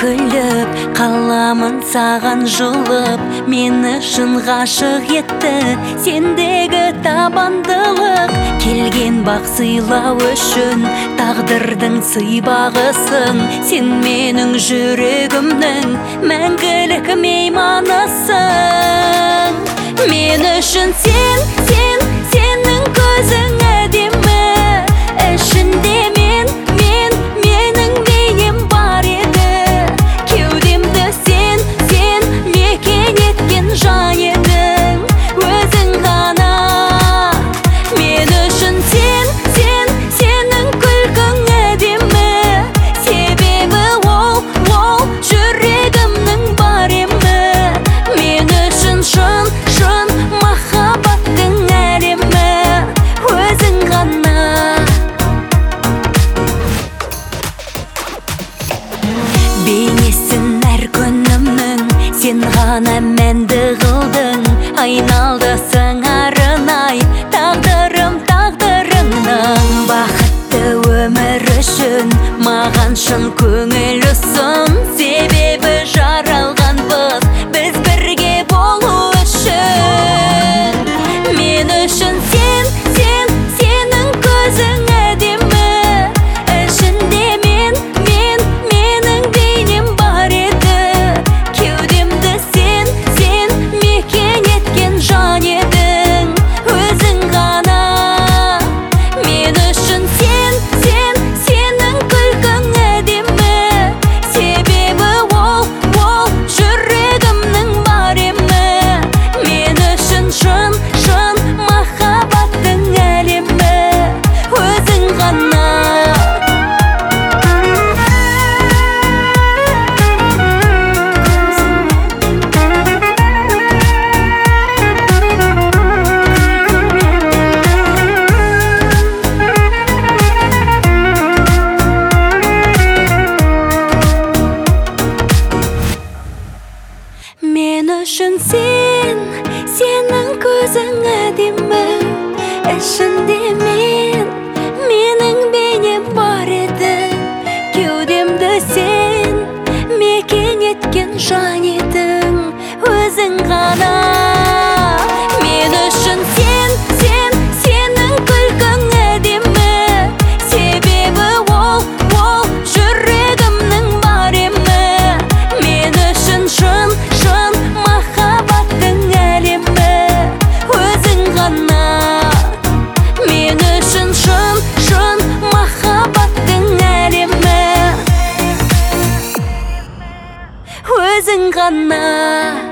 күліп, қаламын саған жұлып, мені шын ғашық етті сендегі табандылық. Келген бақ сыйлау үшін тағдырдың сыйбағысың. Сен менің жүрегімнің мәңгілік мейманысың. Мен үшін сенің көзің әдемі. Ішінде менің бейнем бар еді. Кеудемді сен мекен еткен жан едің. Өзің ғана. Мен үшін сенің күлкің әдемі. Себебі ол жүрегімнің баремі. Мен үшін шын махаббаттың әлемі. Өзің ғана. Бейнесін әр күнімнің сен ғана мәнді қылдың. Айналды сыңарынай тағдырыңның. Бақытты өмір үшін маған шын көңіл ұсын. Себебі жаралғанбыз біз бірге болу үшін. Мен үшін сенің көзің әдемі. Ішінде менің бейнем бар еді. Кеудемді сен мекен еткен жан едің. Өзің ғана. Мен үшін сенің күлкің әдемі. Себебі ол жүрегімнің баремі. Мен үшін шын махаббаттың әлемі. Өзің ғана. Мен үшін сенің көзің әдемі. Ішінде менің бейнем бар еді. Кеудемді сен мекен еткен жан едің. Өзің ғана. Мен үшін сенің күлкің әдемі. Себебі ол жүрегімнің баремі. Мен үшін шын махаббаттың әлемі. Өзің ғана. Мен үшін шын махаббаттың әлемі. Өзің ғана.